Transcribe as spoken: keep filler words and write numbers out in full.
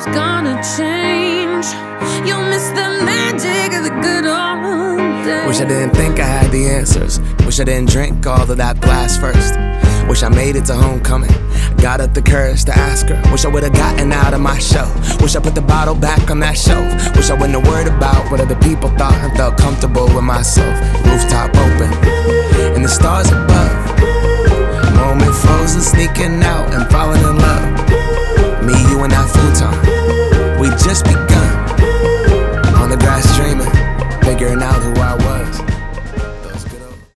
life's gonna change. You'll miss the magic of the good old days. Wish I didn't think I had the answers. Wish I didn't drink all of that glass first. Wish I made it to homecoming, got up the courage to ask her. Wish I would've gotten out of my shell. Wish I put the bottle back on that shelf. Wish I wouldn't have worried about what other people thought and felt comfortable with myself. Rooftop open, and the stars above. Moment frozen, sneaking out and falling